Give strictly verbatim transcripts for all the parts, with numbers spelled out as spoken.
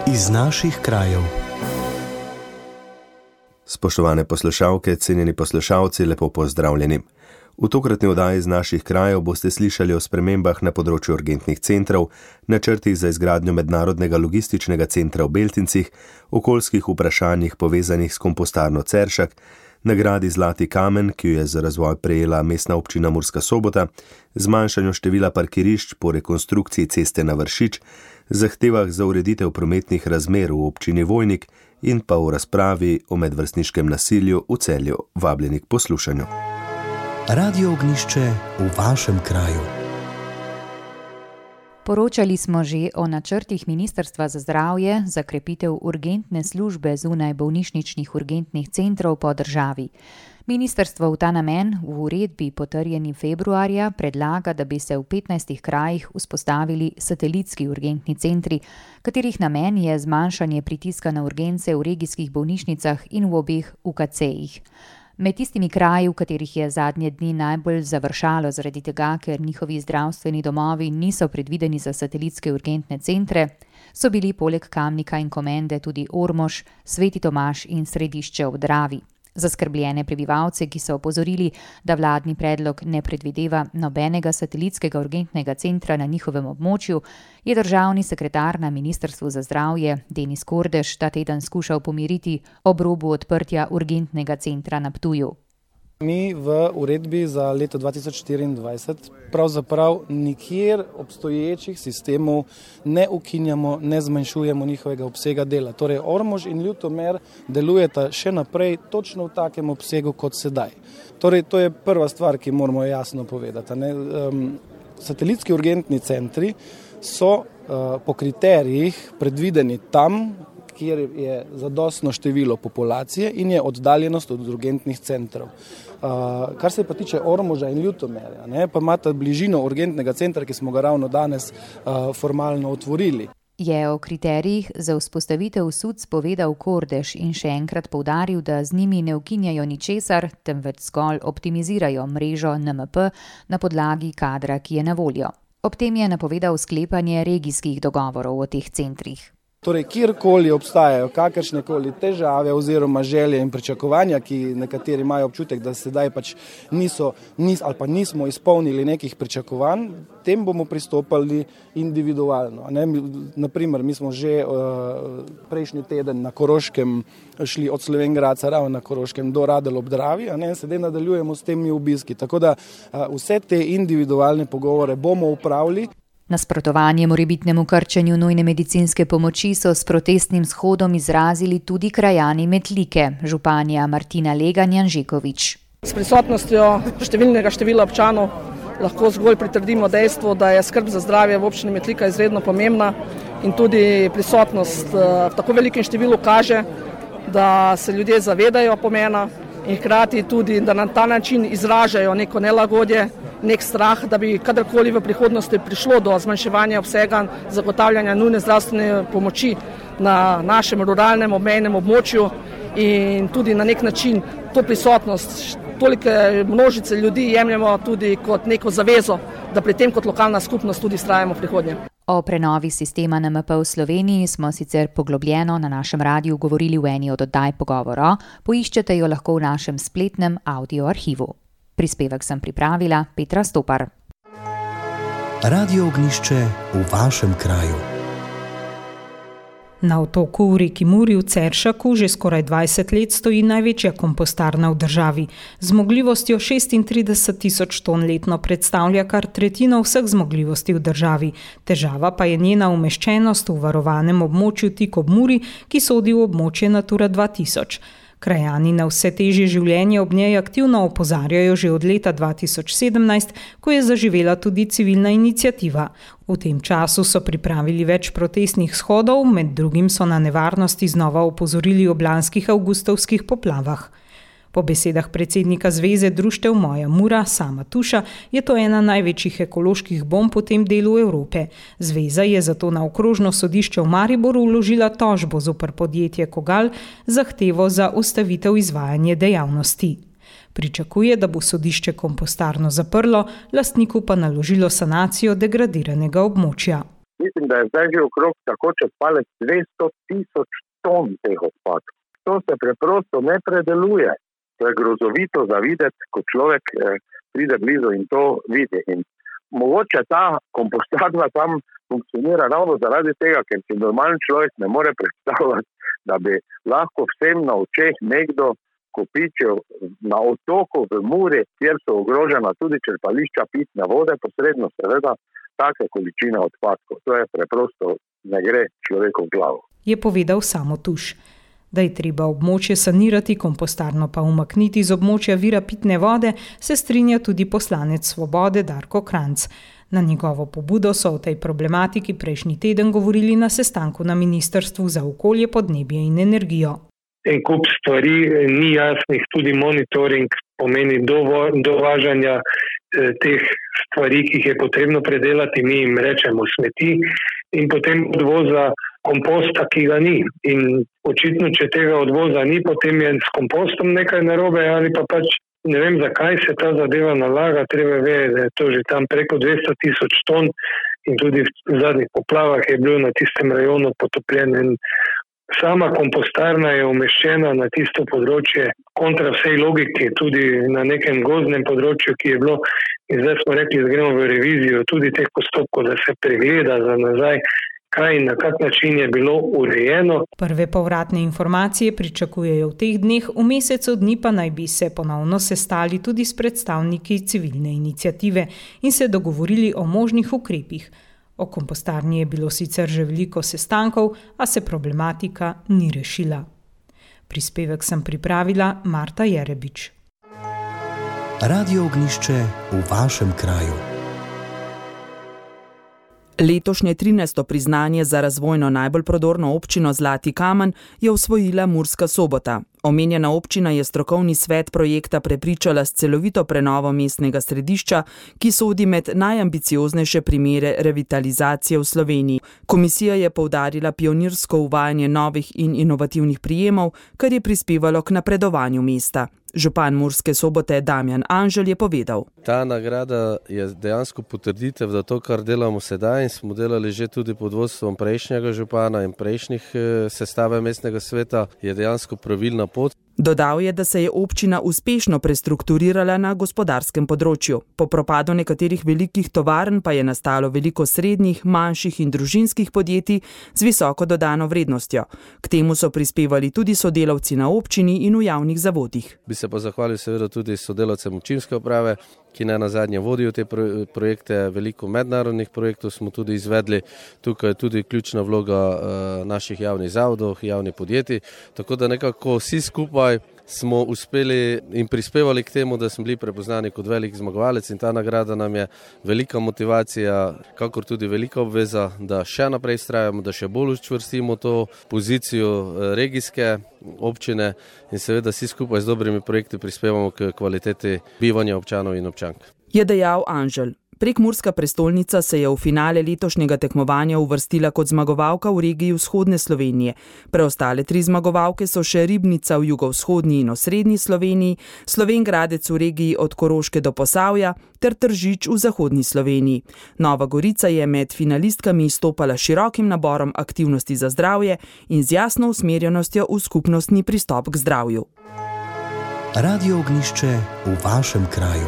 Iz naših krajev. Spoštovane poslušalke, cenjeni poslušalci, lepo pozdravljeni. V tokratni oddaji iz naših krajev boste slišali o spremembah na področju urgentnih centrov, načrtih za izgradnjo mednarodnega logističnega centra v Beltincih, okoljskih vprašanjih povezanih s kompostarno Ceršak, nagradi Zlati kamen, ki jo je za razvoj prejela Mestna občina Murska Sobota, zmanjšanju števila parkirišč po rekonstrukciji ceste na Vršič, zahtevah za ureditev prometnih razmer v občini Vojnik in pa v razpravi o medvrstniškem nasilju v Celju. Vabljeni k poslušanju. Radio Ognjišče v vašem kraju. Poročali smo že o načrtih Ministrstva za zdravje za krepitev urgentne službe zunaj bolnišničnih urgentnih centrov po državi. Ministrstvo v ta namen v uredbi potrjeni februarja predlaga, da bi se v petnajstih krajih vzpostavili satelitski urgentni centri, katerih namen je zmanjšanje pritiska na urgence v regijskih bolnišnicah in v obeh U K C-jih. Med tistimi kraji, v katerih je zadnje dni najbolj završalo zaradi tega, ker njihovi zdravstveni domovi niso predvideni za satelitske urgentne centre, so bili poleg Kamnika in Komende tudi Ormož, Sveti Tomaž in Središče ob Dravi. Zaskrbljene prebivalce, ki so opozorili, da vladni predlog ne predvideva nobenega satelitskega urgentnega centra na njihovem območju, je državni sekretar na Ministrstvu za zdravje Denis Kordež ta teden skušal pomiriti ob robu odprtja urgentnega centra na Ptuju. Mi v uredbi za leto dva tisoč štiriindvajset pravzaprav nikjer obstoječih sistemov ne ukinjamo, ne zmanjšujemo njihovega obsega dela. Torej Ormož in Ljutomer delujeta še naprej točno v takem obsegu kot sedaj. Torej to je prva stvar, ki moramo jasno povedati. Ne? Um, satelitski urgentni centri so uh, po kriterijih predvideni tam, kjer je zadostno število populacije in je oddaljenost od urgentnih centrov. Uh, kar se pa tiče Ormoža in Ljutomerja, ne, pa imata bližino urgentnega centra, ki smo ga ravno danes uh, formalno otvorili. Je o kriterijih za vzpostavitev S U C povedal Kordež in še enkrat poudaril, da z njimi ne ukinjajo ničesar, temveč zgolj optimizirajo mrežo N M P na podlagi kadra, ki je na voljo. Ob tem je napovedal sklepanje regijskih dogovorov o teh centrih. Torej, kjerkoli obstajajo kakršnekoli težave oziroma želje in pričakovanja, ki nekateri imajo občutek, da sedaj pač niso, nis, ali pa nismo izpolnili nekih pričakovanj, tem bomo pristopali individualno. Ne? Naprimer, mi smo že uh, prejšnji teden na Koroškem šli od Slovenj Gradca ravno na Koroškem do Radelj ob Dravi, a ne? Sedaj nadaljujemo s temi obiski. Tako da uh, vse te individualne pogovore bomo upravili. Nasprotovanje morebitnemu krčenju nujne medicinske pomoči so s protestnim shodom izrazili tudi krajani Metlike, županja Martina Legan-Janžekovič. S prisotnostjo številnega števila občanov lahko zgolj pritrdimo dejstvo, da je skrb za zdravje v občini Metlika izredno pomembna in tudi prisotnost v tako velikem številu kaže, da se ljudje zavedajo pomena in hkrati tudi, da na ta način izražajo neko nelagodje, nek strah, da bi kadarkoli v prihodnosti prišlo do zmanjševanja obsega zagotavljanja nujne zdravstvene pomoči na našem ruralnem obmejnem območju in tudi na nek način to prisotnost tolike množice ljudi jemljemo tudi kot neko zavezo, da pri tem kot lokalna skupnost tudi vztrajamo v prihodnje. O prenovi sistema N M P v Sloveniji smo sicer poglobljeno na našem radiju govorili v eni od oddaj Pogovora, poiščete jo lahko v našem spletnem audio arhivu. Prispevek sem pripravila Petra Stopar. Radio Ognjišče v vašem kraju. Na otoku v reki Muri v Ceršaku že skoraj dvajset let stoji največja kompostarna v državi. Z zmogljivostjo šestintrideset tisoč ton letno predstavlja kar tretjino vseh zmogljivosti v državi. Težava pa je njena umeščenost v varovanem območju tik ob Muri, ki sodi v območje Natura dva tisoč. Krajani na vse težje življenje ob njej aktivno opozarjajo že od leta dva tisoč sedemnajst, ko je zaživela tudi civilna iniciativa. V tem času so pripravili več protestnih shodov, med drugim so na nevarnosti znova opozorili ob lanskih avgustovskih poplavah. Po besedah predsednika Zveze društev Moja Mura, Sama Tuša, je to ena največjih ekoloških bomb v tem delu Evrope. Zveza je zato na okrožno sodišče v Mariboru vložila tožbo zoper podjetje Kogal z zahtevo za ustavitev izvajanja dejavnosti. Pričakuje, da bo sodišče kompostarno zaprlo, lastniku pa naložilo sanacijo degradiranega območja. Mislim, da je zdaj že okrog tako čez palec dvesto tisoč ton teh odpadkov. To se preprosto ne predeluje. To je grozovito za videti, ko človek eh, pride blizu in to vidi. In mogoče ta kompostarna tam funkcionira ravno zaradi tega, ker si normalen človek ne more predstavljati, da bi lahko vsem na očeh nekdo kopičil na otoku v Muri, kjer so ogrožena tudi črpališča pitne vode, posredno seveda take količine odpadkov. To je preprosto, ne gre človeku v glavo. Je povedal Samo Tuš. Da je treba območje sanirati, kompostarno pa umakniti z območja vira pitne vode, se strinja tudi poslanec Svobode Darko Krajnc. Na njegovo pobudo so o tej problematiki prejšnji teden govorili na sestanku na Ministrstvu za okolje, podnebje in energijo. En kup stvari ni jasnih, tudi monitoring pomeni dovo, dovažanja eh, teh stvari, ki jih je potrebno predelati, mi jim rečemo smeti, in potem odvoza komposta, ki ga ni. In očitno, če tega odvoza ni, potem je s kompostom nekaj narobe ali pa pač ne vem, zakaj se ta zadeva nalaga. Treba vedeti, da je to že tam preko dvesto tisoč ton in tudi v zadnjih poplavah je bilo na tistem rajonu potopljeno. In sama kompostarna je umeščena na tisto področje kontra vsej logiki, tudi na nekem gozdnem področju, ki je bilo. In zdaj smo rekli, da gremo v revizijo tudi teh postopkov, da se pregleda za nazaj, kaj in na kak način je bilo urejeno. Prve povratne informacije pričakujejo v teh dneh, v mesecu dni pa naj bi se ponovno sestali tudi s predstavniki civilne iniciative in se dogovorili o možnih ukrepih. O kompostarni je bilo sicer že veliko sestankov, a se problematika ni rešila. Prispevek sem pripravila Marta Jerebič. Radio Ognjišče v vašem kraju. Letošnje trinajsto priznanje za razvojno najbolj prodorno občino Zlati Kamen je osvojila Murska Sobota. Omenjena občina je strokovni svet projekta prepričala s celovito prenovo mestnega središča, ki sodi med najambicioznejše primere revitalizacije v Sloveniji. Komisija je poudarila pionirsko uvajanje novih in inovativnih prijemov, kar je prispevalo k napredovanju mesta. Župan Murske Sobote Damjan Anžel je povedal. Ta nagrada je dejansko potrditev, da to, kar delamo sedaj in smo delali že tudi pod vodstvom prejšnjega župana in prejšnjih sestave mestnega sveta, je dejansko pravilna pot. Dodal je, da se je občina uspešno prestrukturirala na gospodarskem področju. Po propadu nekaterih velikih tovarn pa je nastalo veliko srednjih, manjših in družinskih podjetij z visoko dodano vrednostjo. K temu so prispevali tudi sodelavci na občini in v javnih zavodih. Bi se pa zahvalil seveda tudi sodelavcem občinske uprave, ki ne nazadnje vodijo te projekte. Veliko mednarodnih projektov smo tudi izvedli. Tukaj je tudi ključna vloga naših javnih zavodov, javnih podjetij. Tako da nekako vsi skupaj smo uspeli in prispevali k temu, da smo bili prepoznani kot velik zmagovalec, in ta nagrada nam je velika motivacija, kakor tudi velika obveza, da še naprej vztrajamo, da še bolj učvrstimo to pozicijo regijske občine in seveda vsi skupaj z dobrimi projekti prispevamo k kvaliteti bivanja občanov in občank. Je dejal Anžel. Prekmurska prestolnica se je v finale letošnjega tekmovanja uvrstila kot zmagovalka v regiji vzhodne Slovenije. Preostale tri zmagovalke so še Ribnica v jugovzhodni in osrednji Sloveniji, Slovenj Gradec v regiji od Koroške do Posavja ter Tržič v zahodni Sloveniji. Nova Gorica je med finalistkami izstopala širokim naborom aktivnosti za zdravje in z jasno usmerjenostjo v skupnostni pristop k zdravju. Radio Ognjišče v vašem kraju.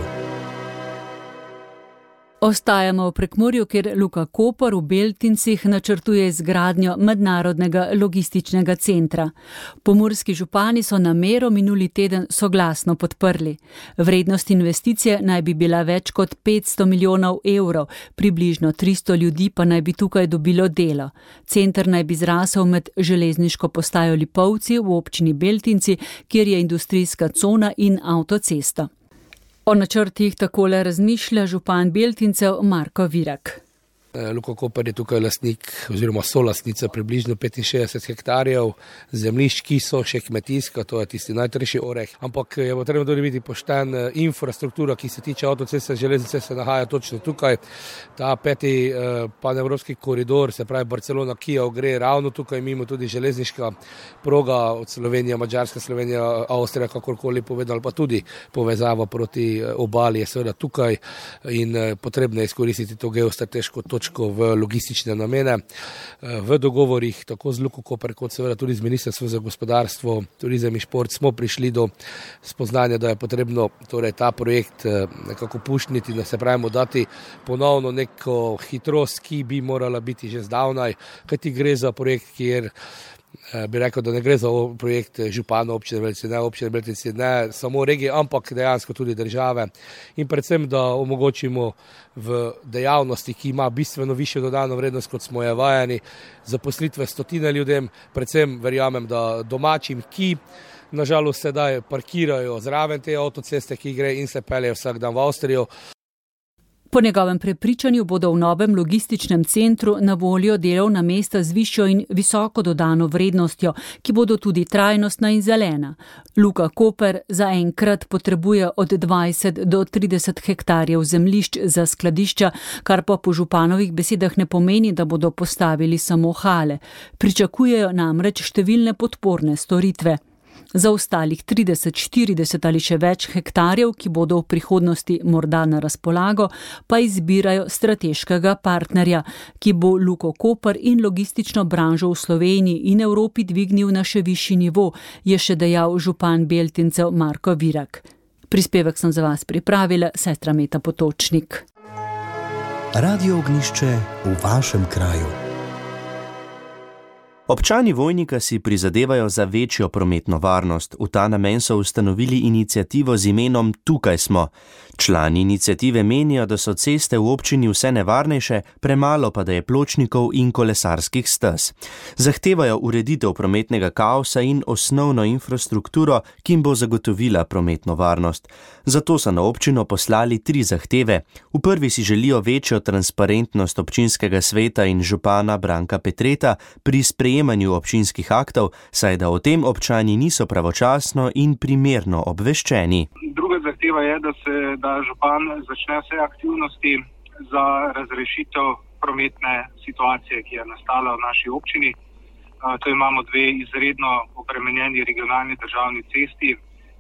Ostajamo v Prekmurju, kjer Luka Koper v Beltincih načrtuje izgradnjo mednarodnega logističnega centra. Pomurski župani so namero minuli teden soglasno podprli. Vrednost investicije naj bi bila več kot petsto milijonov evrov, približno tristo ljudi pa naj bi tukaj dobilo delo. Center naj bi zrasel med železniško postajo Lipovci v občini Beltinci, kjer je industrijska cona in avtocesta. O načrtih takole razmišlja župan Beltincev Marko Virak. Luka Koper je tukaj lastnik oziroma solastnica približno petinšestdeset hektarjev zemljišč, ki so še kmetijska, to je tisti najtrejši oreh. Ampak je potrebno tudi biti pošten, infrastruktura, ki se tiče avtoceste, železnice, se nahaja točno tukaj. Ta peti eh, panevropski koridor, se pravi Barcelona-Kijev, gre ravno tukaj, mimo tudi železniška proga od Slovenije, Madžarska, Slovenija, Avstrija, kakorkoli povedal, pa tudi povezava proti obali je seveda tukaj in eh, potrebno je izkoristiti to geostrateško točko točko v logistične namene. V dogovorih tako z Luko Koper kot seveda tudi z Ministrstvom za gospodarstvo, turizem in šport smo prišli do spoznanja, da je potrebno torej, ta projekt nekako pušniti, da se pravimo dati ponovno neko hitrost, ki bi morala biti že zdavnaj, kajti gre za projekt, kjer bi rekel, da ne gre za projekt župana občine Beltinci, ne občine Beltinci, ne samo regije, ampak dejansko tudi države in predvsem, da omogočimo v dejavnosti, ki ima bistveno višjo dodano vrednost, kot smo je vajeni, zaposlitve stotine ljudem, predvsem verjamem, da domačim, ki nažalost sedaj parkirajo zraven te avtoceste, ki gre in se pelje vsak dan v Avstrijo. Po njegovem prepričanju bodo v novem logističnem centru na voljo delovna mesta z višjo in visoko dodano vrednostjo, ki bodo tudi trajnostna in zelena. Luka Koper zaenkrat potrebuje od dvajset do trideset hektarjev zemljišč za skladišča, kar pa po županovih besedah ne pomeni, da bodo postavili samo hale. Pričakujejo namreč številne podporne storitve. Za ostalih trideset, štirideset ali še več hektarjev, ki bodo v prihodnosti morda na razpolago, pa izbirajo strateškega partnerja, ki bo Luko Koper in logistično branžo v Sloveniji in Evropi dvignil na še višji nivo, je še dejal župan Beltincev Marko Virak. Prispevek sem za vas pripravila sestra Meta Potočnik. Radio Ognjišče v vašem kraju. Občani Vojnika si prizadevajo za večjo prometno varnost. V ta namen so ustanovili iniciativo z imenom Tukaj smo. Člani iniciative menijo, da so ceste v občini vse nevarnejše, premalo pa da je pločnikov in kolesarskih stez. Zahtevajo ureditev prometnega kaosa in osnovno infrastrukturo, ki jim bo zagotovila prometno varnost. Zato so na občino poslali tri zahteve. V prvi si želijo večjo transparentnost občinskega sveta in župana Branka Petreta pri sprejemanju občinskih aktov, saj da o tem občani niso pravočasno in primerno obveščeni. Druga zahteva je, da se da župan začne vse aktivnosti za razrešitev prometne situacije, ki je nastala v naši občini. To imamo dve izredno obremenjeni regionalni državni cesti.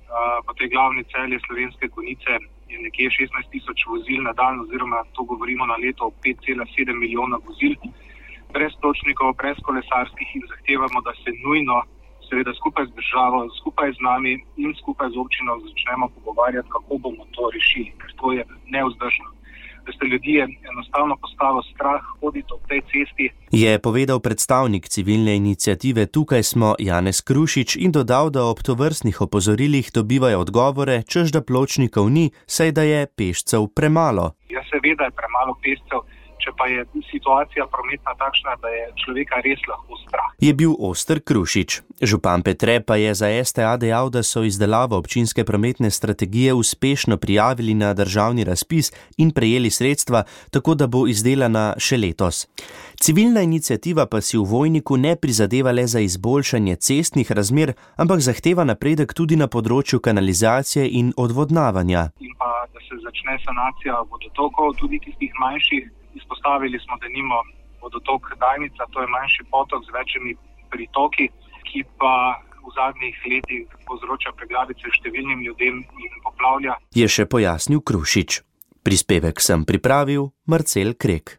Po tej glavni Celje Slovenske Konjice je nekje šestnajst tisoč vozil na dan, oziroma to govorimo na leto pet cela sedem milijona vozil. Brez pločnikov, brez kolesarskih in zahtevamo, da se nujno, seveda skupaj z državo, skupaj z nami in skupaj z občino začnemo pogovarjati, kako bomo to rešili, ker to je nevzdržno. Da ste ljudi enostavno postalo strah hoditi ob tej cesti. Je povedal predstavnik civilne iniciative Tukaj smo Janez Krušič in dodal, da ob tovrstnih opozorilih dobivajo odgovore, češ da pločnikov ni, saj da je pešcev premalo. Ja, seveda je premalo pešcev. Če pa je situacija prometna takšna, da je človeka res lahko strah. Je bil Oster Krušič. Župan Petre pa je za S T A dejal, da so izdelavo občinske prometne strategije uspešno prijavili na državni razpis in prejeli sredstva, tako da bo izdelana še letos. Civilna iniciativa pa si v Vojniku ne prizadeva le za izboljšanje cestnih razmer, ampak zahteva napredek tudi na področju kanalizacije in odvodnavanja. In pa, da se začne sanacija vodotokov, tudi tistih manjših. Izpostavili smo denimo vodotok Dajnica, to je manjši potok z večjimi pritoki, ki pa v zadnjih letih povzroča preglavice številnim ljudem in poplavlja. Je še pojasnil Krušič. Prispevek sem pripravil Marcel Krek.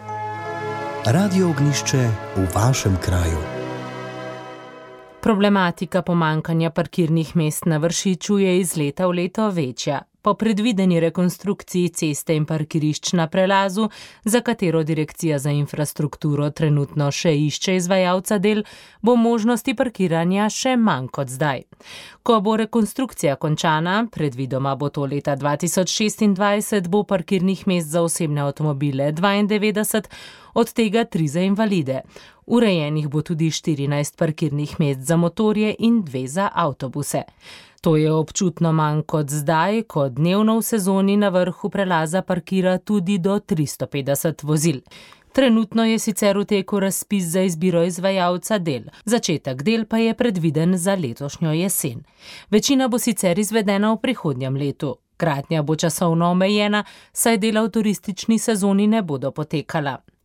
Radio Ognjišče v vašem kraju. Problematika pomankanja parkirnih mest na Vršiču je iz leta v leto večja. Po predvideni rekonstrukciji ceste in parkirišč na prelazu, za katero Direkcija za infrastrukturo trenutno še išče izvajalca del, bo možnosti parkiranja še manj kot zdaj. Ko bo rekonstrukcija končana, predvidoma bo to leta dva tisoč šestindvajset, bo parkirnih mest za osebne avtomobile dvaindevetdeset, od tega tri za invalide. Urejenih bo tudi štirinajst parkirnih mest za motorje in dve za avtobuse. To je občutno manj kot zdaj, ko dnevno v sezoni na vrhu prelaza parkira tudi do tristo petdeset vozil. Trenutno je sicer v teku razpis za izbiro izvajalca del. Začetek del pa je predviden za letošnjo jesen. Večina bo sicer izvedena v prihodnjem letu. Gradnja bo časovno omejena, saj dela v turistični sezoni ne bodo potekala.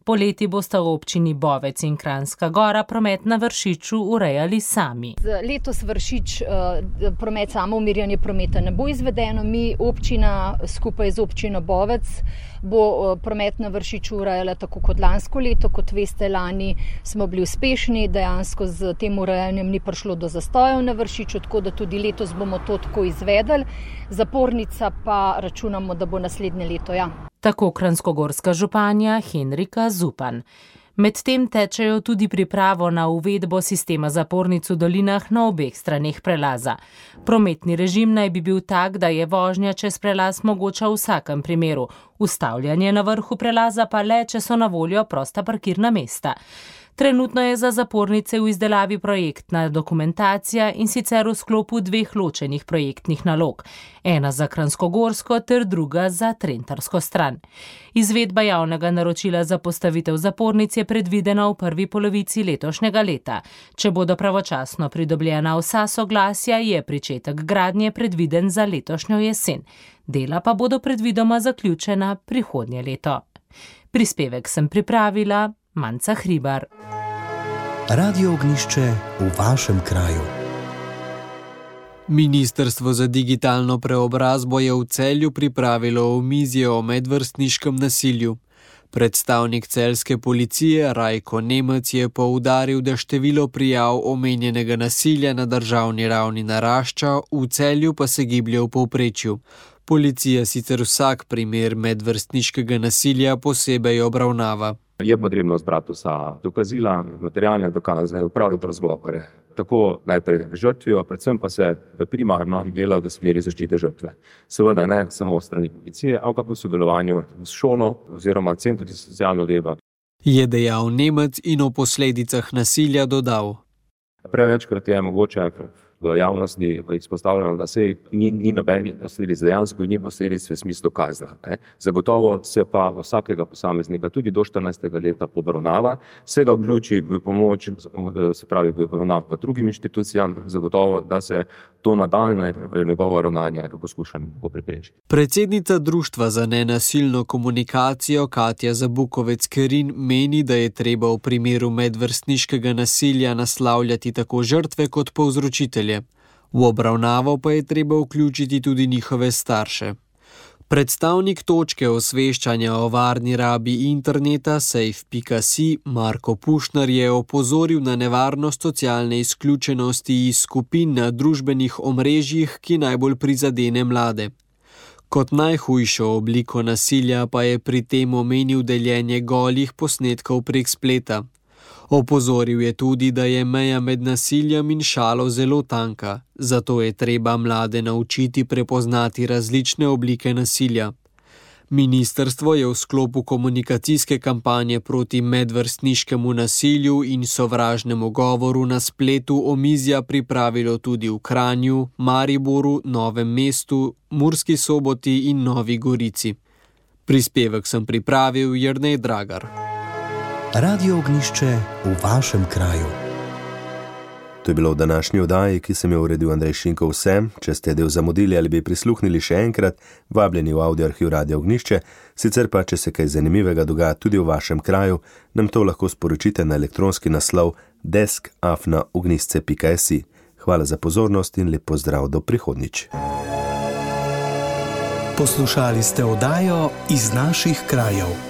Poleti bosta v občini Bovec in Kranjska Gora promet na Vršiču urejali sami. Letos Vršič promet, samo umirjanje prometa ne bo izvedeno. Mi, občina, skupaj z občino Bovec, bo promet na Vršiču urejala tako kot lansko leto. Kot veste, lani smo bili uspešni, dejansko z tem urejanjem ni prišlo do zastojev na Vršiču, tako da tudi letos bomo to tako izvedeli. Zapornica pa računamo, da bo naslednje leto, ja. Tako kranjskogorska županja Henrika Zupan. Medtem tečejo tudi pripravo na uvedbo sistema zapornic v dolinah na obeh straneh prelaza. Prometni režim naj bi bil tak, da je vožnja čez prelaz mogoča v vsakem primeru, ustavljanje na vrhu prelaza pa le, če so na voljo prosta parkirna mesta. Trenutno je za zapornice v izdelavi projektna dokumentacija in sicer v sklopu dveh ločenih projektnih nalog. Ena za kranjskogorsko ter druga za trentarsko stran. Izvedba javnega naročila za postavitev zapornic je predvidena v prvi polovici letošnjega leta. Če bodo pravočasno pridobljena vsa soglasja, je pričetek gradnje predviden za letošnjo jesen. Dela pa bodo predvidoma zaključena prihodnje leto. Prispevek sem pripravila Manca Hribar. Radio Ognišče v vašem kraju. Ministrstvo za digitalno preobrazbo je v Celju pripravilo omizje o medvrstniškem nasilju. Predstavnik celjske policije Rajko Nemec je poudaril, da število prijav omenjenega nasilja na državni ravni narašča, v Celju pa se giblje v povprečju. Policija sicer vsak primer medvrstniškega nasilja posebej obravnava. Je potrebno zbrati vsa dokazila, materialne dokaze, upraviti razgovore. Tako najprej žrtvijo, predvsem pa se primarno dela v smeri zaščite žrtve. Seveda ne samo strani policije, ampak v sodelovanju s šolo oziroma centri za socialno delo. Je dejal Nemec in o posledicah nasilja dodal. Prevečkrat je mogoče v javnosti izpostavljeno, da se ni, ni nobenih posledic, dejansko ni posledic v smislu kazna. Zagotovo se pa vsakega posameznika tudi do štirinajstega leta obravnava, se ga vključi v pomoč, se pravi v obravnav v drugim inštitucijam, zagotovo, da se to nadaljne njegovo ravnanje poskušamo preprečiti. Predsednica Društva za nenasilno komunikacijo Katja Zabukovec-Kerin meni, da je treba v primeru medvrstniškega nasilja naslavljati tako žrtve kot povzročitelje. V obravnavo pa je treba vključiti tudi njihove starše. Predstavnik točke osveščanja o varni rabi interneta safe pika si Marko Pušnar je opozoril na nevarnost socialne izključenosti iz skupin na družbenih omrežjih, ki najbolj prizadene mlade. Kot najhujšo obliko nasilja pa je pri tem omenil deljenje golih posnetkov prek spleta. Opozoril je tudi, da je meja med nasiljem in šalo zelo tanka, zato je treba mlade naučiti prepoznati različne oblike nasilja. Ministrstvo je v sklopu komunikacijske kampanje proti medvrstniškemu nasilju in sovražnemu govoru na spletu omizja pripravilo tudi v Kranju, Mariboru, Novem mestu, Murski Soboti in Novi Gorici. Prispevek sem pripravil Jernej Dragar. Radio Ognišče v vašem kraju. To je bilo v današnji oddaji, ki sem jo uredil Andrej Šinko. Vse, če ste del zamudili ali bi prisluhnili še enkrat, vabljeni v audio arhiv Radio Ognišče, sicer pa, če se kaj zanimivega dogaja tudi v vašem kraju, nam to lahko sporočite na elektronski naslov desk afna ognisce pika si. Hvala za pozornost in lep pozdrav do prihodnjič. Poslušali ste oddajo Iz naših krajev.